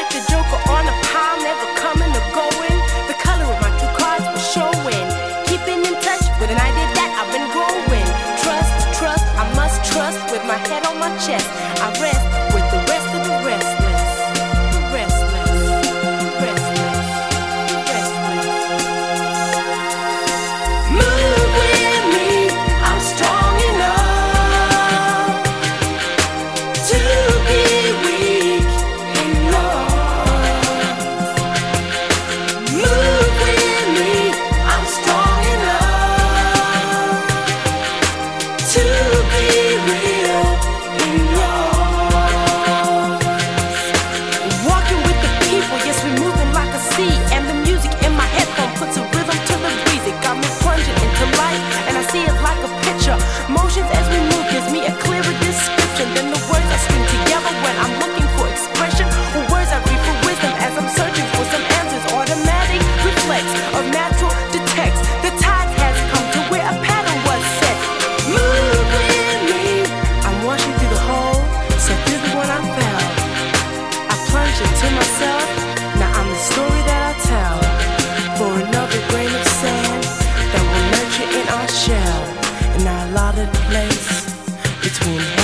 like the joker on a pile, never coming or going. The color of my true cards was showing. Keeping in touch with an idea that I've been growing. Trust, I must trust. With my head on my chest, I rest with the rest of the restless. The restless, restless, restless. Move with me, I'm strong enough to be weak in love. Move with me, I'm strong enough to be real in love. Walking with the people, yes, we moving like a sea. And the music in my headphone puts a rhythm to the breeze. It got me plunging into life, and I see it like a picture. Motions as we move gives me a clearer description than the words I string together when I'm looking for expression. Or words I read for wisdom as I'm searching for some answers. Automatic reflex of natural detects. The tide has come to where a pattern was set. Move with me, I'm washing through the hole, so this is what I felt. I plunged into myself, now I'm the story that I tell. For another grain of sand that will nurture in our shell, in our allotted place between